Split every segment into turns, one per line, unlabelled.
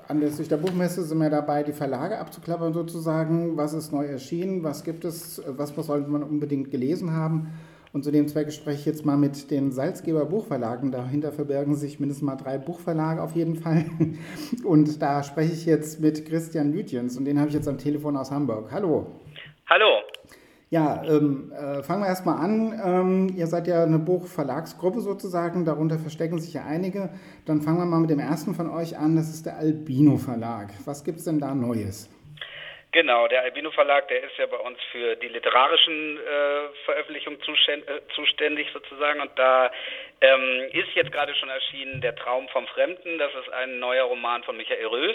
anlässlich der Buchmesse sind wir dabei, die Verlage abzuklappern sozusagen. Was ist neu erschienen? Was gibt es? Was sollte man unbedingt gelesen haben? Und zu dem Zweck spreche ich jetzt mal mit den Salzgeber Buchverlagen. Dahinter verbergen sich mindestens mal 3 Buchverlage auf jeden Fall. Und da spreche ich jetzt mit Christian Lütjens und den habe ich jetzt am Telefon aus Hamburg. Hallo.
Hallo.
Ja, fangen wir erstmal an. Ihr seid ja eine Buchverlagsgruppe sozusagen, darunter verstecken sich ja einige. Dann fangen wir mal mit dem ersten von euch an, das ist der Albino Verlag. Was gibt es denn da Neues?
Genau, der Albino Verlag, der ist ja bei uns für die literarischen Veröffentlichungen zuständig sozusagen. Und da ist jetzt gerade schon erschienen Der Traum vom Fremden. Das ist ein neuer Roman von Michael Rös.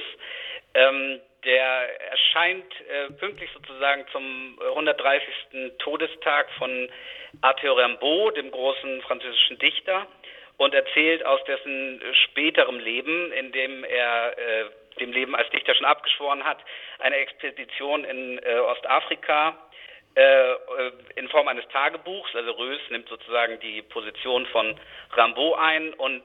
Der erscheint pünktlich sozusagen zum 130. Todestag von Arthur Rimbaud, dem großen französischen Dichter, und erzählt aus dessen späterem Leben, in dem er dem Leben als Dichter schon abgeschworen hat, eine Expedition in Ostafrika in Form eines Tagebuchs. Also Rös nimmt sozusagen die Position von Rimbaud ein und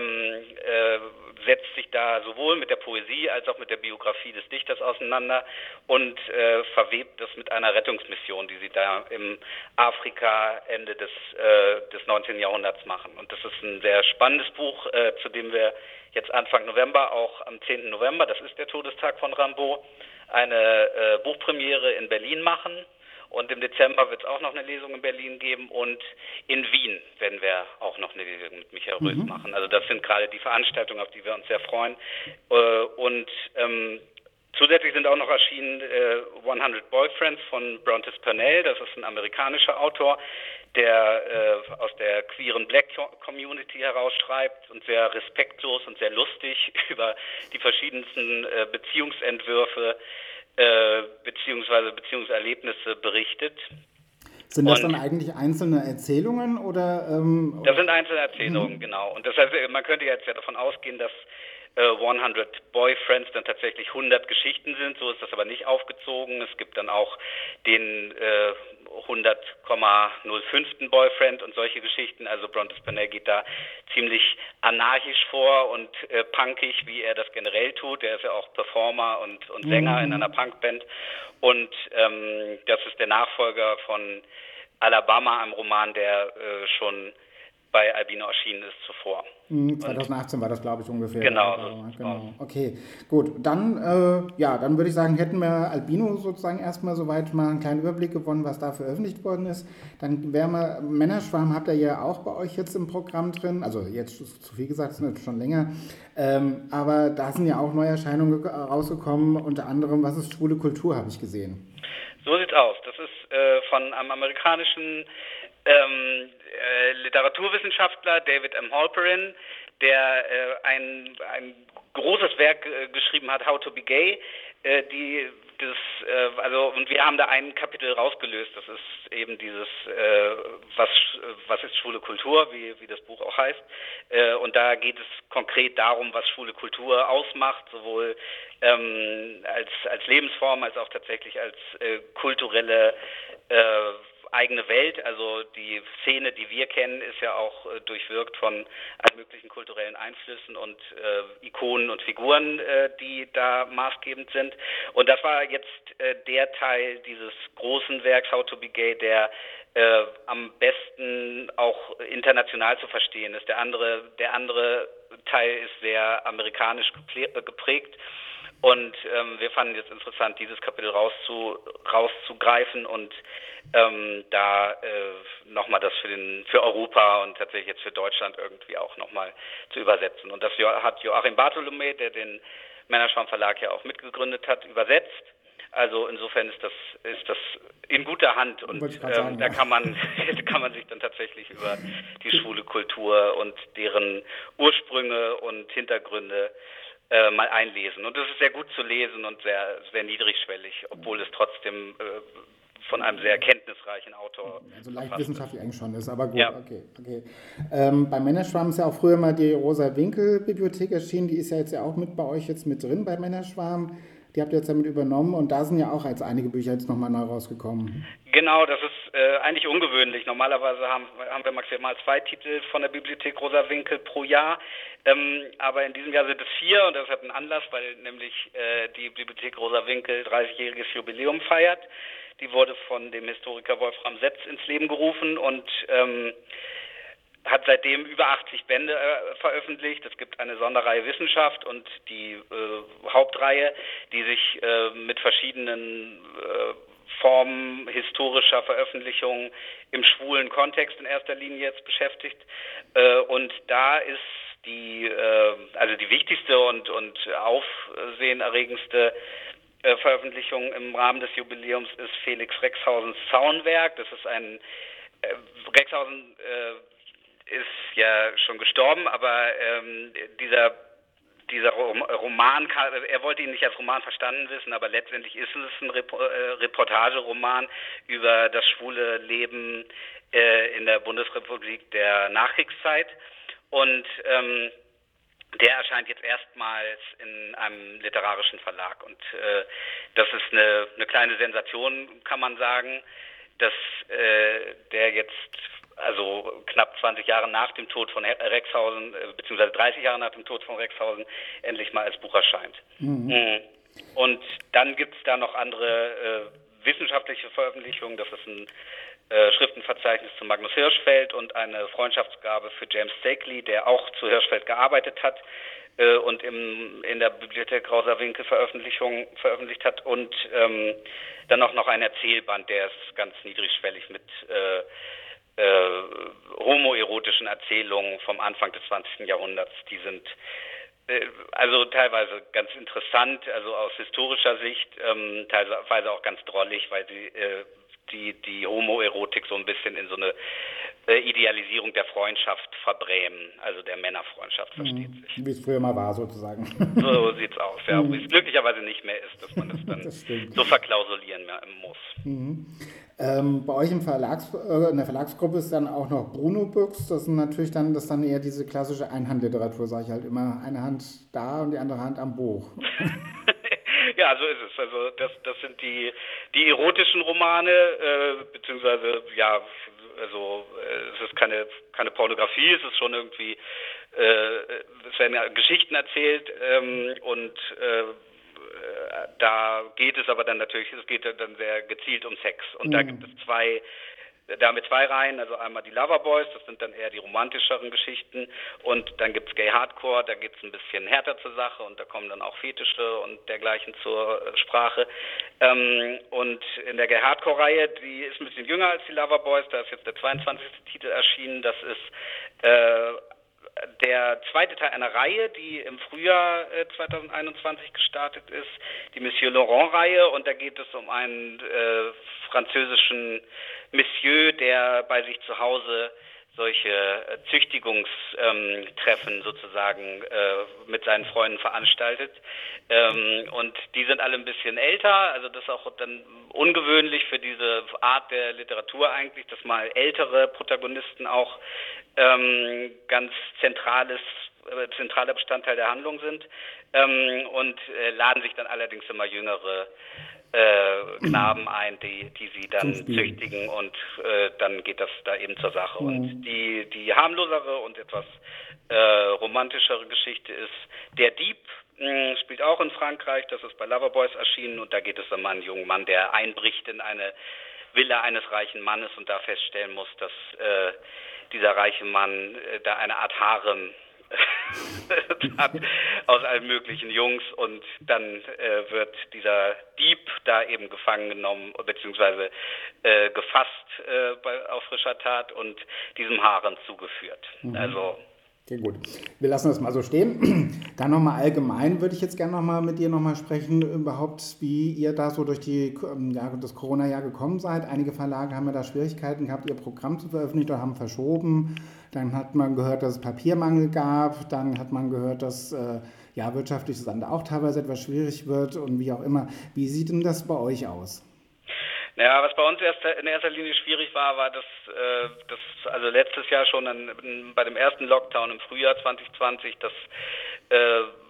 setzt sich da sowohl mit der Poesie als auch mit der Biografie des Dichters auseinander und verwebt das mit einer Rettungsmission, die sie da im Afrika Ende des 19. Jahrhunderts machen. Und das ist ein sehr spannendes Buch, zu dem wir jetzt Anfang November, auch am 10. November, das ist der Todestag von Rimbaud, eine Buchpremiere in Berlin machen. Und im Dezember wird es auch noch eine Lesung in Berlin geben und in Wien werden wir auch noch eine Lesung mit Michael Rös machen. Also das sind gerade die Veranstaltungen, auf die wir uns sehr freuen. Und zusätzlich sind auch noch erschienen 100 Boyfriends von Brontes Purnell. Das ist ein amerikanischer Autor, der aus der queeren Black Community herausschreibt und sehr respektlos und sehr lustig über die verschiedensten Beziehungsentwürfe beziehungsweise Beziehungserlebnisse berichtet.
Sind das dann eigentlich einzelne Erzählungen oder?
Das sind einzelne Erzählungen, genau. Und das heißt, man könnte jetzt ja davon ausgehen, dass 100 Boyfriends dann tatsächlich 100 Geschichten sind. So ist das aber nicht aufgezogen. Es gibt dann auch den 100,05. Boyfriend und solche Geschichten. Also Brontes Purnell geht da ziemlich anarchisch vor und punkig, wie er das generell tut. Er ist ja auch Performer und Sänger in einer Punkband. Und das ist der Nachfolger von Alabama, einem Roman, der schon bei Albino erschienen ist zuvor.
2018 war das, glaube ich, ungefähr.
Genau.
Okay, gut. Dann, dann würde ich sagen, hätten wir Albino sozusagen erstmal soweit mal einen kleinen Überblick gewonnen, was da veröffentlicht worden ist. Dann wären wir, Männerschwarm habt ihr ja auch bei euch jetzt im Programm drin. Also jetzt ist zu viel gesagt, ist natürlich schon länger. Aber da sind ja auch Neuerscheinungen rausgekommen. Unter anderem, was ist schwule Kultur, habe ich gesehen.
So sieht's aus. Das ist von einem amerikanischen Literaturwissenschaftler, David M. Halperin, der ein großes Werk geschrieben hat, How to be Gay. Und wir haben da ein Kapitel rausgelöst. Das ist eben dieses was ist schwule Kultur, wie das Buch auch heißt. Und da geht es konkret darum, was schwule Kultur ausmacht, sowohl als Lebensform als auch tatsächlich als kulturelle eigene Welt. Also die Szene, die wir kennen, ist ja auch durchwirkt von allen möglichen kulturellen Einflüssen und Ikonen und Figuren, die da maßgebend sind. Und das war jetzt der Teil dieses großen Werks How to be Gay, der am besten auch international zu verstehen ist. Der andere Teil ist sehr amerikanisch geprägt. Und wir fanden jetzt interessant, dieses Kapitel rauszugreifen und da nochmal das für Europa und tatsächlich jetzt für Deutschland irgendwie auch nochmal zu übersetzen. Und das hat Joachim Bartholomä, der den Männerschwarm Verlag ja auch mitgegründet hat, übersetzt. Also insofern ist das in guter Hand und da kann man sich dann tatsächlich über die schwule Kultur und deren Ursprünge und Hintergründe mal einlesen. Und das ist sehr gut zu lesen und sehr, sehr niedrigschwellig, obwohl es trotzdem von einem sehr kenntnisreichen Autor.
Also leicht wissenschaftlich eigentlich schon ist, aber gut, ja. Okay. Bei Männerschwarm ist ja auch früher mal die Rosa Winkel Bibliothek erschienen, die ist ja jetzt ja auch mit bei euch jetzt mit drin bei Männerschwarm. Die habt ihr jetzt damit übernommen und da sind ja auch jetzt einige Bücher jetzt nochmal neu rausgekommen.
Genau, das ist eigentlich ungewöhnlich. Normalerweise haben wir maximal 2 Titel von der Bibliothek Rosa Winkel pro Jahr. Aber in diesem Jahr sind es 4 und das hat einen Anlass, weil nämlich die Bibliothek Rosa Winkel 30-jähriges Jubiläum feiert. Die wurde von dem Historiker Wolfram Setz ins Leben gerufen und hat seitdem über 80 Bände veröffentlicht. Es gibt eine Sonderreihe Wissenschaft und die Hauptreihe, die sich mit verschiedenen Formen historischer Veröffentlichungen im schwulen Kontext in erster Linie jetzt beschäftigt. Und da ist die wichtigste und aufsehenerregendste Veröffentlichung im Rahmen des Jubiläums ist Felix Rexhausens Zaunwerk. Das ist Rexhausen ist ja schon gestorben, aber dieser Roman, er wollte ihn nicht als Roman verstanden wissen, aber letztendlich ist es ein Reportageroman über das schwule Leben in der Bundesrepublik der Nachkriegszeit und der erscheint jetzt erstmals in einem literarischen Verlag und das ist eine kleine Sensation, kann man sagen, dass der jetzt also knapp 20 Jahre nach dem Tod von Rexhausen, beziehungsweise 30 Jahre nach dem Tod von Rexhausen, endlich mal als Buch erscheint. Mhm. Und dann gibt es da noch andere wissenschaftliche Veröffentlichungen. Das ist ein Schriftenverzeichnis zu Magnus Hirschfeld und eine Freundschaftsgabe für James Stakely, der auch zu Hirschfeld gearbeitet hat und in der Bibliothek Rosa Winkel veröffentlicht hat. Und dann auch noch ein Erzählband, der ist ganz niedrigschwellig mit homoerotischen Erzählungen vom Anfang des 20. Jahrhunderts. Die sind also teilweise ganz interessant, also aus historischer Sicht, teilweise auch ganz drollig, weil sie die Homoerotik so ein bisschen in so eine Idealisierung der Freundschaft verbrämen, also der Männerfreundschaft, versteht sich.
Wie es früher mal war, sozusagen.
So sieht's aus, ja. Wie es glücklicherweise nicht mehr ist, dass man es dann so verklausulieren muss.
Bei euch in der Verlagsgruppe ist dann auch noch Bruno Books. Das ist dann eher diese klassische Einhandliteratur, sage ich halt immer. Eine Hand da und die andere Hand am Buch.
Ja, so ist es. Also das sind die erotischen Romane, beziehungsweise ja, also es ist keine Pornografie, es ist schon irgendwie, es werden ja Geschichten erzählt und da geht es aber dann natürlich, es geht dann sehr gezielt um Sex. Und da gibt es zwei Reihen, also einmal die Loverboys, das sind dann eher die romantischeren Geschichten und dann gibt's Gay Hardcore, da geht's ein bisschen härter zur Sache und da kommen dann auch Fetische und dergleichen zur Sprache. Und in der Gay Hardcore-Reihe, die ist ein bisschen jünger als die Loverboys, da ist jetzt der 22. Titel erschienen, das ist der zweite Teil einer Reihe, die im Frühjahr 2021 gestartet ist, die Monsieur Laurent-Reihe, und da geht es um einen französischen Monsieur, der bei sich zu Hause solche Züchtigungstreffen sozusagen mit seinen Freunden veranstaltet. Und die sind alle ein bisschen älter, also das ist auch dann ungewöhnlich für diese Art der Literatur eigentlich, dass mal ältere Protagonisten auch ganz zentraler Bestandteil der Handlung sind und laden sich dann allerdings immer jüngere Knaben ein, die sie dann züchtigen und dann geht das da eben zur Sache. Und die harmlosere und etwas romantischere Geschichte ist Der Dieb, spielt auch in Frankreich, das ist bei Loverboys erschienen und da geht es um einen jungen Mann, der einbricht in eine Villa eines reichen Mannes und da feststellen muss, dass dieser reiche Mann da eine Art Harem hat aus allen möglichen Jungs und dann wird dieser Dieb da eben gefangen genommen beziehungsweise gefasst auf frischer Tat und diesem Harem zugeführt. Also
okay, gut. Wir lassen das mal so stehen. Dann nochmal allgemein würde ich jetzt gerne nochmal mit dir nochmal sprechen, überhaupt, wie ihr da so durch das Corona-Jahr gekommen seid. Einige Verlage haben ja da Schwierigkeiten gehabt, ihr Programm zu veröffentlichen oder haben verschoben. Dann hat man gehört, dass es Papiermangel gab. Dann hat man gehört, dass wirtschaftlich das dann auch teilweise etwas schwierig wird und wie auch immer. Wie sieht denn das bei euch aus?
Naja, was bei uns in erster Linie schwierig war, dass also letztes Jahr schon bei dem ersten Lockdown im Frühjahr 2020, dass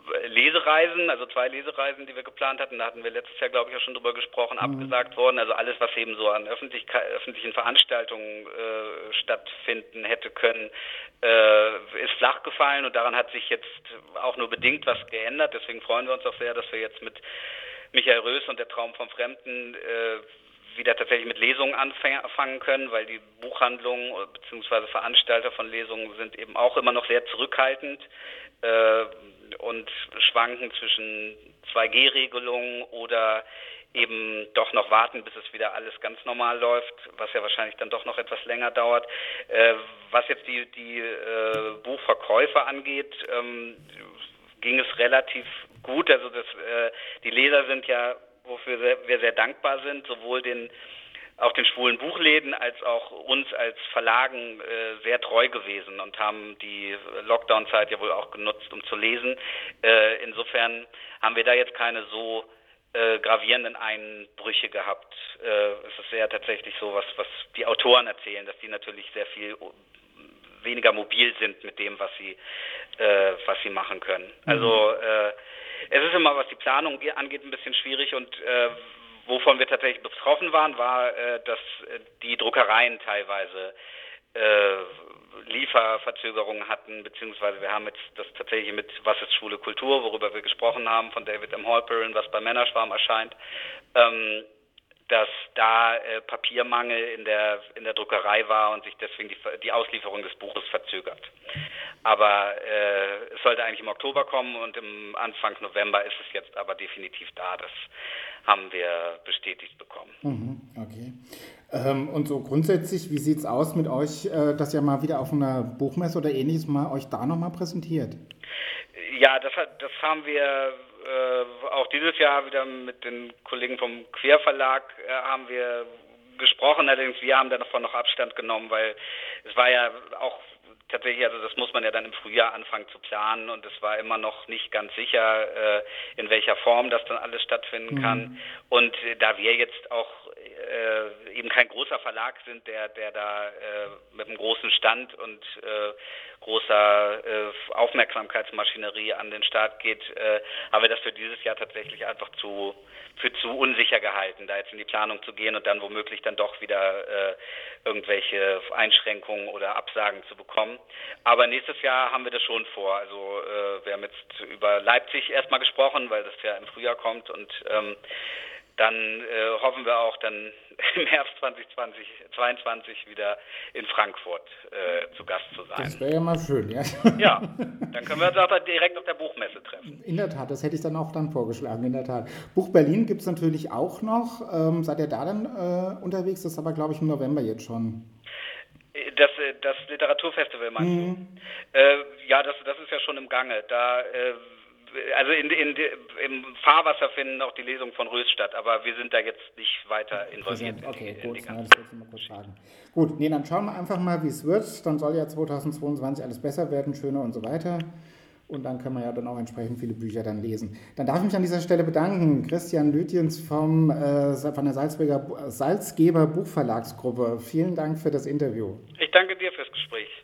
Lesereisen, also 2 Lesereisen, die wir geplant hatten, da hatten wir letztes Jahr, glaube ich, auch schon drüber gesprochen, abgesagt worden. Also alles, was eben so an öffentlichen Veranstaltungen stattfinden hätte können, ist flach gefallen, und daran hat sich jetzt auch nur bedingt was geändert. Deswegen freuen wir uns auch sehr, dass wir jetzt mit Michael Rös und der Traum vom Fremden wieder tatsächlich mit Lesungen anfangen können, weil die Buchhandlungen bzw. Veranstalter von Lesungen sind eben auch immer noch sehr zurückhaltend und schwanken zwischen 2G-Regelungen oder eben doch noch warten, bis es wieder alles ganz normal läuft, was ja wahrscheinlich dann doch noch etwas länger dauert. Was jetzt die Buchverkäufe angeht, ging es relativ gut. Also die Leser sind ja, wofür wir sehr dankbar sind, sowohl auch den schwulen Buchläden als auch uns als Verlagen sehr treu gewesen und haben die Lockdown-Zeit ja wohl auch genutzt, um zu lesen. Insofern haben wir da jetzt keine so gravierenden Einbrüche gehabt. Es ist sehr tatsächlich so, was die Autoren erzählen, dass die natürlich sehr viel weniger mobil sind mit dem, was sie machen können. Also es ist immer, was die Planung angeht, ein bisschen schwierig, und wovon wir tatsächlich betroffen waren, war, dass die Druckereien teilweise Lieferverzögerungen hatten, beziehungsweise wir haben jetzt das tatsächlich mit Was ist schwule Kultur, worüber wir gesprochen haben, von David M. Halperin, was bei Männerschwarm erscheint, dass da Papiermangel in der Druckerei war und sich deswegen die Auslieferung des Buches verzögert. Aber es sollte eigentlich im Oktober kommen, und im Anfang November ist es jetzt aber definitiv da. Das haben wir bestätigt bekommen.
Okay. Und so grundsätzlich, wie sieht es aus mit euch, dass ihr mal wieder auf einer Buchmesse oder ähnliches mal euch da nochmal präsentiert?
Ja, das haben wir auch dieses Jahr wieder mit den Kollegen vom Querverlag haben wir gesprochen. Allerdings wir haben davon noch Abstand genommen, weil es war ja auch tatsächlich, also das muss man ja dann im Frühjahr anfangen zu planen, und es war immer noch nicht ganz sicher, in welcher Form das dann alles stattfinden kann. Und da wir jetzt auch eben kein großer Verlag sind, der da mit einem großen Stand und großer Aufmerksamkeitsmaschinerie an den Start geht, haben wir das für dieses Jahr tatsächlich einfach für zu unsicher gehalten, da jetzt in die Planung zu gehen und dann womöglich dann doch wieder irgendwelche Einschränkungen oder Absagen zu bekommen. Aber nächstes Jahr haben wir das schon vor. Also wir haben jetzt über Leipzig erstmal gesprochen, weil das ja im Frühjahr kommt, und dann hoffen wir auch dann im Herbst 2022 wieder in Frankfurt zu Gast zu sein.
Das wäre ja mal schön, ja.
Ja, dann können wir uns auch direkt auf der Buchmesse treffen.
In der Tat, das hätte ich dann auch vorgeschlagen, in der Tat. Buch Berlin gibt es natürlich auch noch. Seid ihr da dann unterwegs? Das ist aber, glaube ich, im November jetzt schon.
Das Literaturfestival meinst du? Ja, das ist ja schon im Gange. Da also im Fahrwasser finden auch die Lesungen von Rös statt, aber wir sind da jetzt nicht weiter involviert.
Okay, gut, das wollte ich mal kurz fragen. Gut, dann schauen wir einfach mal, wie es wird. Dann soll ja 2022 alles besser werden, schöner und so weiter. Und dann können wir ja dann auch entsprechend viele Bücher dann lesen. Dann darf ich mich an dieser Stelle bedanken. Christian Lütjens von der Salzgeber Buchverlagsgruppe. Vielen Dank für das Interview.
Ich danke dir fürs Gespräch.